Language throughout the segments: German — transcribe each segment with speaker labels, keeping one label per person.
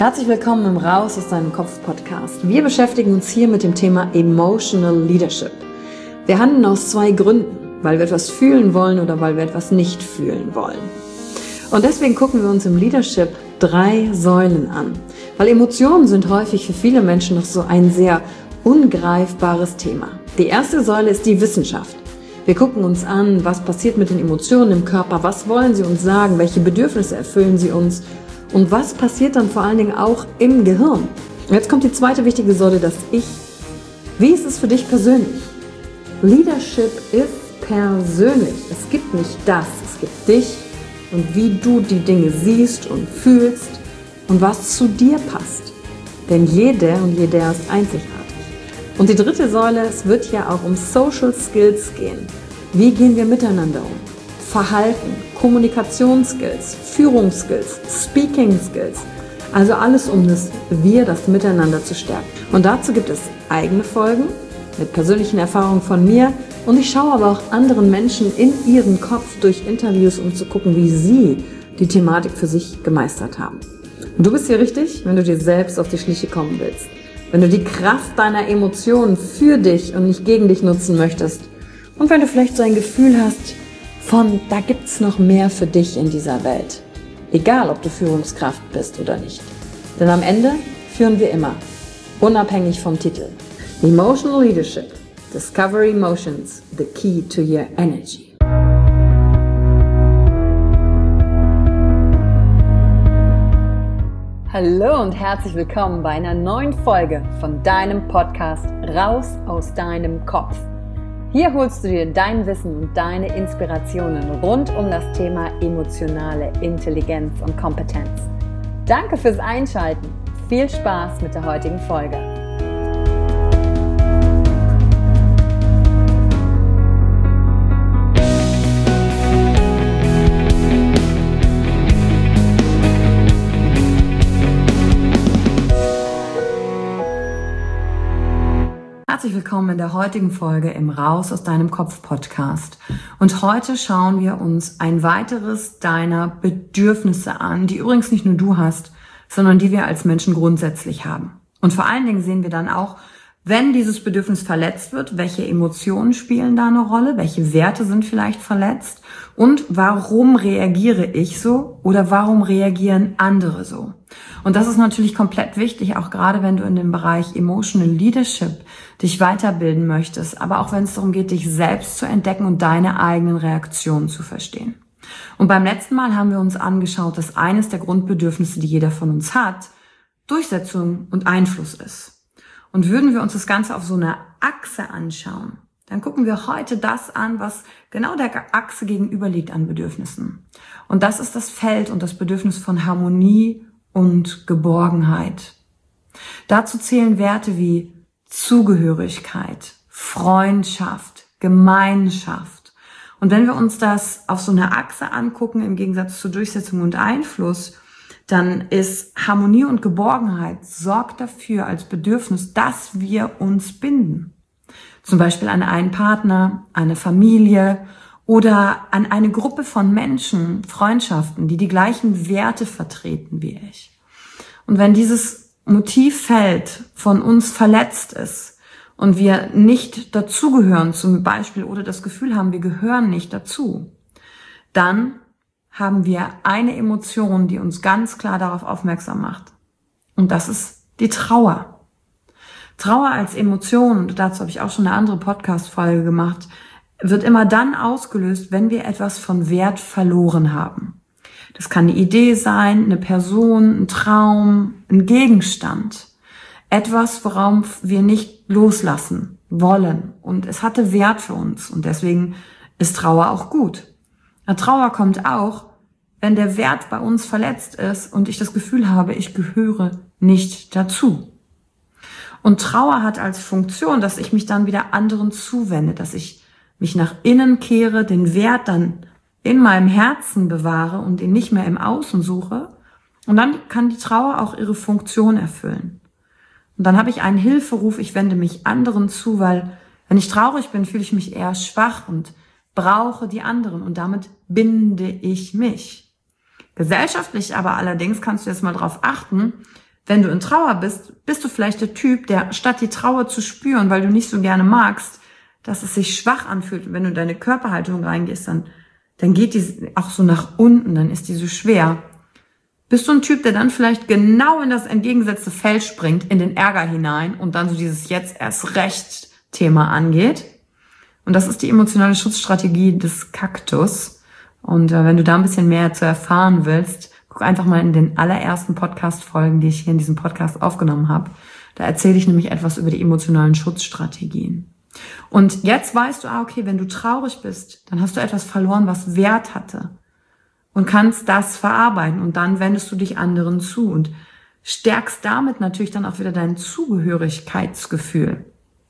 Speaker 1: Herzlich willkommen im Raus aus deinem Kopf Podcast. Wir beschäftigen uns hier mit dem Thema Emotional Leadership. Wir handeln aus zwei Gründen, weil wir etwas fühlen wollen oder weil wir etwas nicht fühlen wollen. Und deswegen gucken wir uns im Leadership 3 Säulen an, weil Emotionen sind häufig für viele Menschen noch so ein sehr ungreifbares Thema. Die erste Säule ist die Wissenschaft. Wir gucken uns an, was passiert mit den Emotionen im Körper, was wollen sie uns sagen, welche Bedürfnisse erfüllen sie uns und was passiert dann vor allen Dingen auch im Gehirn. Und jetzt kommt die zweite wichtige Säule, das Ich. Wie ist es für dich persönlich? Leadership ist persönlich. Es gibt nicht das, es gibt dich und wie du die Dinge siehst und fühlst und was zu dir passt. Denn jede und jeder ist einzigartig. Und die dritte Säule, es wird ja auch um Social Skills gehen. Wie gehen wir miteinander um? Verhalten, Kommunikationsskills, Führungsskills, Speaking Skills. Also alles um das Miteinander zu stärken. Und dazu gibt es eigene Folgen mit persönlichen Erfahrungen von mir. Und ich schaue aber auch anderen Menschen in ihren Kopf durch Interviews, um zu gucken, wie sie die Thematik für sich gemeistert haben. Und du bist hier richtig, wenn du dir selbst auf die Schliche kommen willst. Wenn du die Kraft deiner Emotionen für dich und nicht gegen dich nutzen möchtest. Und wenn du vielleicht so ein Gefühl hast, da gibt's noch mehr für dich in dieser Welt. Egal, ob du Führungskraft bist oder nicht. Denn am Ende führen wir immer, unabhängig vom Titel. Emotional Leadership. Discover Emotions, the key to your energy. Hallo und herzlich willkommen bei einer neuen Folge von deinem Podcast Raus aus deinem Kopf. Hier holst du dir dein Wissen und deine Inspirationen rund um das Thema emotionale Intelligenz und Kompetenz. Danke fürs Einschalten. Viel Spaß mit der heutigen Folge. Herzlich willkommen in der heutigen Folge im Raus aus deinem Kopf Podcast. Und heute schauen wir uns ein weiteres deiner Bedürfnisse an, die übrigens nicht nur du hast, sondern die wir als Menschen grundsätzlich haben. Und vor allen Dingen sehen wir dann auch, wenn dieses Bedürfnis verletzt wird, welche Emotionen spielen da eine Rolle, welche Werte sind vielleicht verletzt und warum reagiere ich so oder warum reagieren andere so. Und das ist natürlich komplett wichtig, auch gerade wenn du in dem Bereich Emotional Leadership dich weiterbilden möchtest, aber auch wenn es darum geht, dich selbst zu entdecken und deine eigenen Reaktionen zu verstehen. Und beim letzten Mal haben wir uns angeschaut, dass eines der Grundbedürfnisse, die jeder von uns hat, Durchsetzung und Einfluss ist. Und würden wir uns das Ganze auf so einer Achse anschauen, dann gucken wir heute das an, was genau der Achse gegenüber liegt an Bedürfnissen. Und das ist das Feld und das Bedürfnis von Harmonie und Geborgenheit. Dazu zählen Werte wie Zugehörigkeit, Freundschaft, Gemeinschaft. Und wenn wir uns das auf so einer Achse angucken, im Gegensatz zu Durchsetzung und Einfluss, dann ist Harmonie und Geborgenheit sorgt dafür als Bedürfnis, dass wir uns binden. Zum Beispiel an einen Partner, eine Familie oder an eine Gruppe von Menschen, Freundschaften, die die gleichen Werte vertreten wie ich. Und wenn dieses Motivfeld von uns verletzt ist und wir nicht dazugehören zum Beispiel oder das Gefühl haben, wir gehören nicht dazu, dann haben wir eine Emotion, die uns ganz klar darauf aufmerksam macht. Und das ist die Trauer. Trauer als Emotion, und dazu habe ich auch schon eine andere Podcast-Folge gemacht, wird immer dann ausgelöst, wenn wir etwas von Wert verloren haben. Das kann eine Idee sein, eine Person, ein Traum, ein Gegenstand. Etwas, worauf wir nicht loslassen wollen. Und es hatte Wert für uns. Und deswegen ist Trauer auch gut. Trauer kommt auch, wenn der Wert bei uns verletzt ist und ich das Gefühl habe, ich gehöre nicht dazu. Und Trauer hat als Funktion, dass ich mich dann wieder anderen zuwende, dass ich mich nach innen kehre, den Wert dann in meinem Herzen bewahre und ihn nicht mehr im Außen suche. Und dann kann die Trauer auch ihre Funktion erfüllen. Und dann habe ich einen Hilferuf, ich wende mich anderen zu, weil wenn ich traurig bin, fühle ich mich eher schwach und brauche die anderen und damit binde ich mich. Gesellschaftlich aber allerdings kannst du jetzt mal drauf achten, wenn du in Trauer bist, bist du vielleicht der Typ, der statt die Trauer zu spüren, weil du nicht so gerne magst, dass es sich schwach anfühlt. Und wenn du in deine Körperhaltung reingehst, dann geht die auch so nach unten, dann ist die so schwer. Bist du ein Typ, der dann vielleicht genau in das entgegengesetzte Feld springt, in den Ärger hinein und dann so dieses jetzt erst recht Thema angeht? Und das ist die emotionale Schutzstrategie des Kaktus. Und wenn du da ein bisschen mehr zu erfahren willst, guck einfach mal in den allerersten Podcast-Folgen, die ich hier in diesem Podcast aufgenommen habe. Da erzähle ich nämlich etwas über die emotionalen Schutzstrategien. Und jetzt weißt du, okay, wenn du traurig bist, dann hast du etwas verloren, was Wert hatte. Und kannst das verarbeiten. Und dann wendest du dich anderen zu und stärkst damit natürlich dann auch wieder dein Zugehörigkeitsgefühl.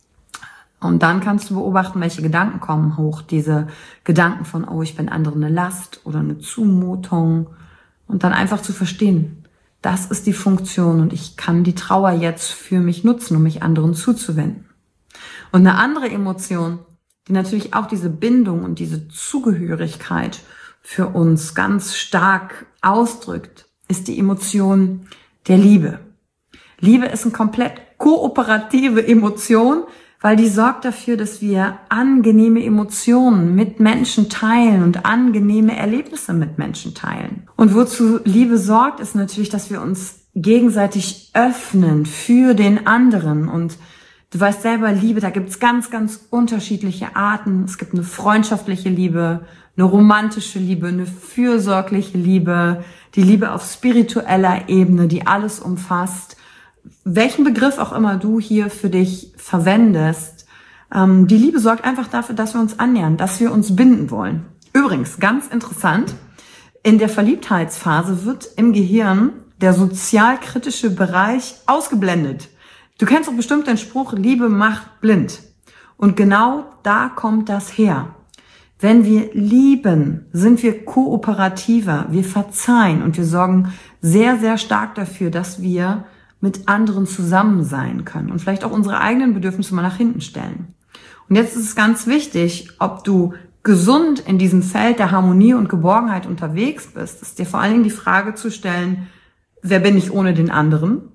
Speaker 1: Und dann kannst du beobachten, welche Gedanken kommen hoch. Diese Gedanken von, oh, ich bin anderen eine Last oder eine Zumutung. Und dann einfach zu verstehen, das ist die Funktion und ich kann die Trauer jetzt für mich nutzen, um mich anderen zuzuwenden. Und eine andere Emotion, die natürlich auch diese Bindung und diese Zugehörigkeit für uns ganz stark ausdrückt, ist die Emotion der Liebe. Liebe ist eine komplett kooperative Emotion, weil die sorgt dafür, dass wir angenehme Emotionen mit Menschen teilen und angenehme Erlebnisse mit Menschen teilen. Und wozu Liebe sorgt, ist natürlich, dass wir uns gegenseitig öffnen für den anderen. Und du weißt selber, Liebe, da gibt's ganz, ganz unterschiedliche Arten. Es gibt eine freundschaftliche Liebe, eine romantische Liebe, eine fürsorgliche Liebe, die Liebe auf spiritueller Ebene, die alles umfasst. Welchen Begriff auch immer du hier für dich verwendest, die Liebe sorgt einfach dafür, dass wir uns annähern, dass wir uns binden wollen. Übrigens, ganz interessant, in der Verliebtheitsphase wird im Gehirn der sozialkritische Bereich ausgeblendet. Du kennst doch bestimmt den Spruch, Liebe macht blind. Und genau da kommt das her. Wenn wir lieben, sind wir kooperativer, wir verzeihen und wir sorgen sehr, sehr stark dafür, dass wir mit anderen zusammen sein können und vielleicht auch unsere eigenen Bedürfnisse mal nach hinten stellen. Und jetzt ist es ganz wichtig, ob du gesund in diesem Feld der Harmonie und Geborgenheit unterwegs bist, ist dir vor allen Dingen die Frage zu stellen, wer bin ich ohne den anderen?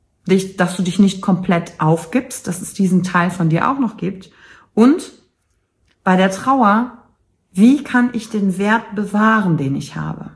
Speaker 1: Dass du dich nicht komplett aufgibst, dass es diesen Teil von dir auch noch gibt. Und bei der Trauer, wie kann ich den Wert bewahren, den ich habe?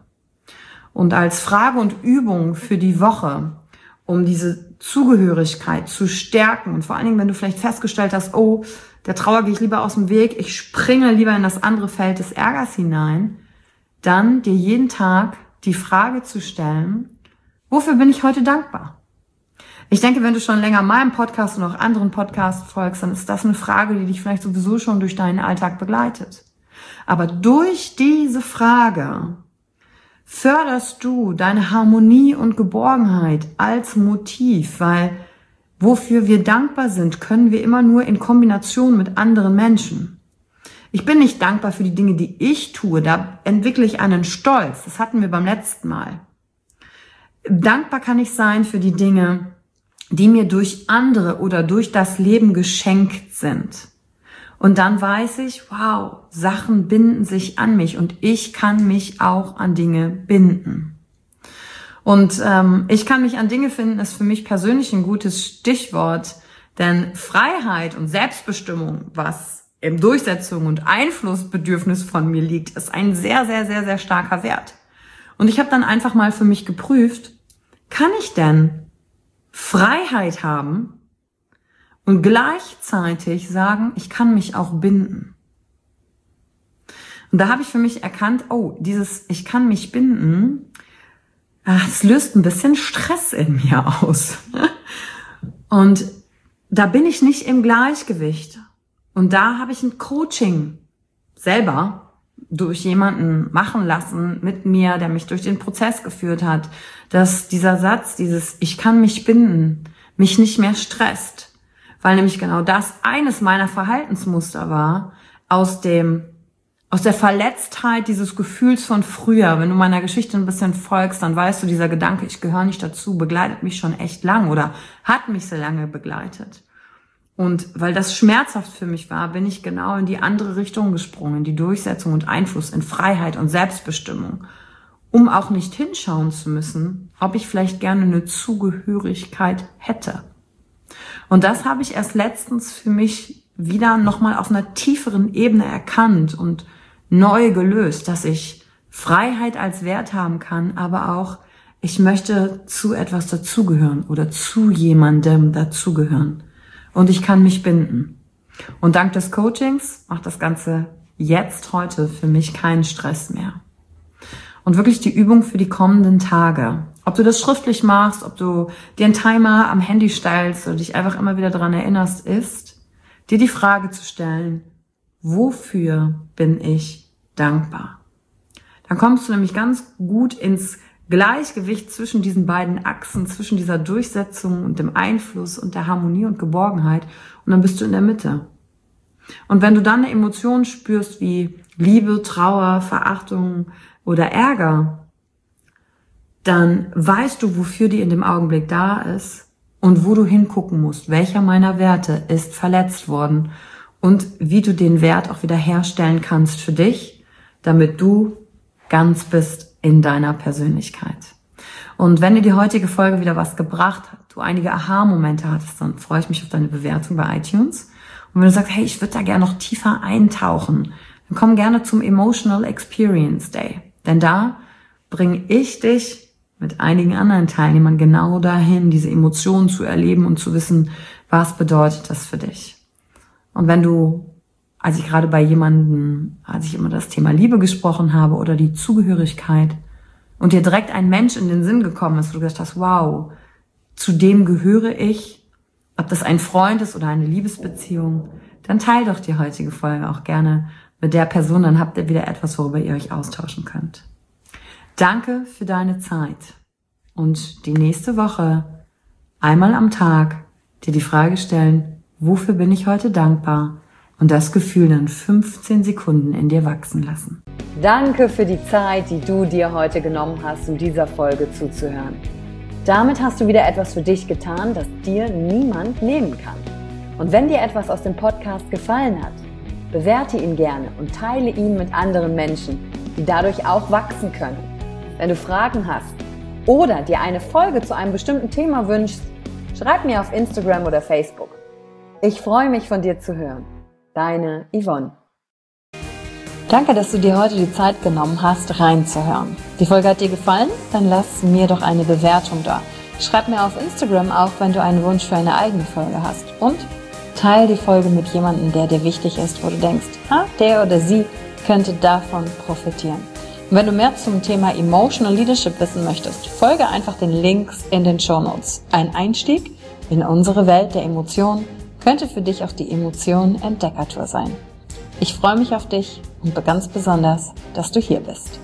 Speaker 1: Und als Frage und Übung für die Woche, um diese Zugehörigkeit zu stärken und vor allen Dingen, wenn du vielleicht festgestellt hast, oh, der Trauer gehe ich lieber aus dem Weg, ich springe lieber in das andere Feld des Ärgers hinein, dann dir jeden Tag die Frage zu stellen, wofür bin ich heute dankbar? Ich denke, wenn du schon länger meinem Podcast und auch anderen Podcasts folgst, dann ist das eine Frage, die dich vielleicht sowieso schon durch deinen Alltag begleitet. Aber durch diese Frage förderst du deine Harmonie und Geborgenheit als Motiv, weil wofür wir dankbar sind, können wir immer nur in Kombination mit anderen Menschen. Ich bin nicht dankbar für die Dinge, die ich tue, da entwickle ich einen Stolz, das hatten wir beim letzten Mal. Dankbar kann ich sein für die Dinge, die mir durch andere oder durch das Leben geschenkt sind. Und dann weiß ich, wow, Sachen binden sich an mich und ich kann mich auch an Dinge binden. Und ich kann mich an Dinge finden, ist für mich persönlich ein gutes Stichwort, denn Freiheit und Selbstbestimmung, was im Durchsetzung und Einflussbedürfnis von mir liegt, ist ein sehr, sehr, sehr, sehr starker Wert. Und ich habe dann einfach mal für mich geprüft, kann ich denn Freiheit haben und gleichzeitig sagen, ich kann mich auch binden? Und da habe ich für mich erkannt, oh, dieses ich kann mich binden, es löst ein bisschen Stress in mir aus. Und da bin ich nicht im Gleichgewicht. Und da habe ich ein Coaching selber durch jemanden machen lassen mit mir, der mich durch den Prozess geführt hat, dass dieser Satz, dieses ich kann mich binden, mich nicht mehr stresst. Weil nämlich genau das eines meiner Verhaltensmuster war, aus der Verletztheit dieses Gefühls von früher. Wenn du meiner Geschichte ein bisschen folgst, dann weißt du, dieser Gedanke, ich gehöre nicht dazu, begleitet mich schon echt lang oder hat mich sehr lange begleitet. Und weil das schmerzhaft für mich war, bin ich genau in die andere Richtung gesprungen, in die Durchsetzung und Einfluss, in Freiheit und Selbstbestimmung. um auch nicht hinschauen zu müssen, ob ich vielleicht gerne eine Zugehörigkeit hätte. Und das habe ich erst letztens für mich wieder nochmal auf einer tieferen Ebene erkannt und neu gelöst, dass ich Freiheit als Wert haben kann, aber auch, ich möchte zu etwas dazugehören oder zu jemandem dazugehören. Und ich kann mich binden. Und dank des Coachings macht das Ganze jetzt, heute für mich keinen Stress mehr. Und wirklich die Übung für die kommenden Tage. Ob du das schriftlich machst, ob du dir einen Timer am Handy stellst oder dich einfach immer wieder daran erinnerst, ist, dir die Frage zu stellen, wofür bin ich dankbar? Dann kommst du nämlich ganz gut ins Gleichgewicht zwischen diesen beiden Achsen, zwischen dieser Durchsetzung und dem Einfluss und der Harmonie und Geborgenheit, und dann bist du in der Mitte. Und wenn du dann eine Emotion spürst wie Liebe, Trauer, Verachtung oder Ärger, dann weißt du, wofür die in dem Augenblick da ist und wo du hingucken musst, welcher meiner Werte ist verletzt worden und wie du den Wert auch wieder herstellen kannst für dich, damit du ganz bist in deiner Persönlichkeit. Und wenn dir die heutige Folge wieder was gebracht hat, du einige Aha-Momente hattest, dann freue ich mich auf deine Bewertung bei iTunes. Und wenn du sagst, hey, ich würde da gerne noch tiefer eintauchen, dann komm gerne zum Emotional Experience Day. Denn da bringe ich dich mit einigen anderen Teilnehmern genau dahin, diese Emotionen zu erleben und zu wissen, was bedeutet das für dich. Und wenn du, als ich gerade bei jemandem, als ich immer das Thema Liebe gesprochen habe oder die Zugehörigkeit und dir direkt ein Mensch in den Sinn gekommen ist, wo du gesagt hast, wow, zu dem gehöre ich, ob das ein Freund ist oder eine Liebesbeziehung, dann teil doch die heutige Folge auch gerne mit der Person, dann habt ihr wieder etwas, worüber ihr euch austauschen könnt. Danke für deine Zeit und die nächste Woche einmal am Tag dir die Frage stellen, wofür bin ich heute dankbar? Und das Gefühl dann 15 Sekunden in dir wachsen lassen. Danke für die Zeit, die du dir heute genommen hast, um dieser Folge zuzuhören. Damit hast du wieder etwas für dich getan, das dir niemand nehmen kann. Und wenn dir etwas aus dem Podcast gefallen hat, bewerte ihn gerne und teile ihn mit anderen Menschen, die dadurch auch wachsen können. Wenn du Fragen hast oder dir eine Folge zu einem bestimmten Thema wünschst, schreib mir auf Instagram oder Facebook. Ich freue mich, von dir zu hören. Deine Yvonne. Danke, dass du dir heute die Zeit genommen hast, reinzuhören. Die Folge hat dir gefallen? Dann lass mir doch eine Bewertung da. Schreib mir auf Instagram auch, wenn du einen Wunsch für eine eigene Folge hast. Und teile die Folge mit jemandem, der dir wichtig ist, wo du denkst, der oder sie könnte davon profitieren. Und wenn du mehr zum Thema Emotional Leadership wissen möchtest, folge einfach den Links in den Shownotes. Ein Einstieg in unsere Welt der Emotionen könnte für dich auch die Emotionen-Entdeckertour sein. Ich freue mich auf dich und ganz besonders, dass du hier bist.